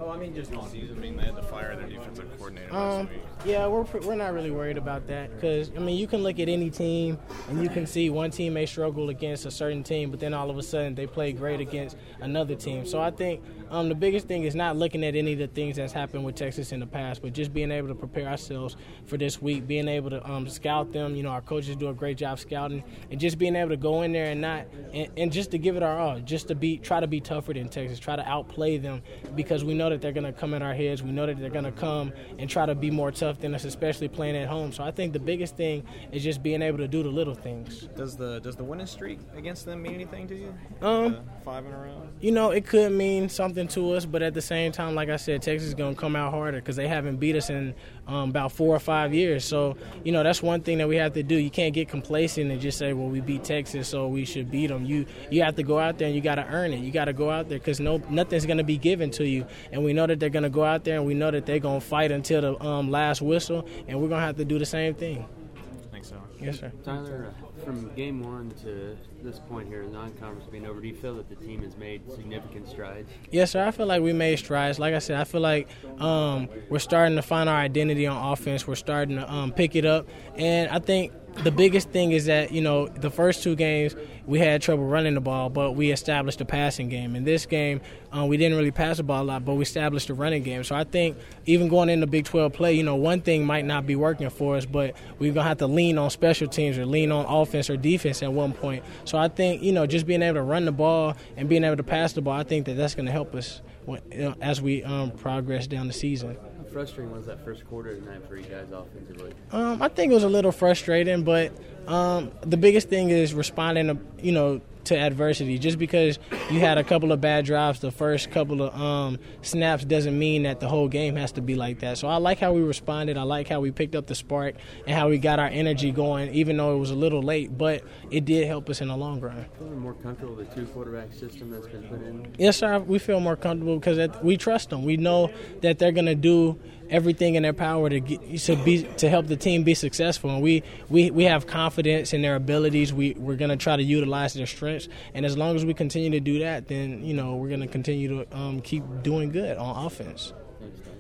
Oh, I mean, just this season. I mean, they had to fire their defensive coordinator last week. Yeah, we're not really worried about that because, I mean, you can look at any team and you can see one team may struggle against a certain team, but then all of a sudden they play great against another team. So I think the biggest thing is not looking at any of the things that's happened with Texas in the past, but just being able to prepare ourselves for this week, being able to scout them. You know, our coaches do a great job scouting, and just being able to go in there and just to give it our all, just to try to be tougher than Texas, try to outplay them because we know that they're going to come at our heads. We know that they're going to come and try to be more tough than us, especially playing at home. So I think the biggest thing is just being able to do the little things. Does the winning streak against them mean anything to you? 5 in a row? You know, it could mean something to us, but at the same time, like I said, Texas is going to come out harder because they haven't beat us in about 4 or 5 years. So, you know, that's one thing that we have to do. You can't get complacent and just say, well, we beat Texas, so we should beat them. You have to go out there and you got to earn it. You got to go out there because nothing's going to be given to you. And we know that they're going to go out there and we know that they're going to fight until the last whistle, and we're going to have to do the same thing. Thanks so much. Yes, sir. Tyler, from game one to this point here, non-conference being over, do you feel that the team has made significant strides? Yes, sir. I feel like we made strides. Like I said, I feel like we're starting to find our identity on offense. We're starting to pick it up. And I think the biggest thing is that, you know, the first 2 games we had trouble running the ball, but we established a passing game. In this game, we didn't really pass the ball a lot, but we established a running game. So I think even going into Big 12 play, you know, one thing might not be working for us, but we're going to have to lean on special teams or lean on offense or defense at one point. So I think, you know, just being able to run the ball and being able to pass the ball, I think that that's going to help us as we progress down the season. How frustrating was that first quarter tonight for you guys offensively? I think it was a little frustrating, but the biggest thing is responding to adversity. Just because you had a couple of bad drives the first couple of snaps doesn't mean that the whole game has to be like that. So I like how we responded. I like how we picked up the spark and how we got our energy going, even though it was a little late, but it did help us in the long run. Feel more comfortable with the 2-quarterback system that's been put in? Yes, sir. We feel more comfortable because we trust them. We know that they're going to do everything in their power to help the team be successful, and we have confidence in their abilities. We're going to try to utilize their strengths, and as long as we continue to do that, then, you know, we're going to continue to keep doing good on offense. Thanks,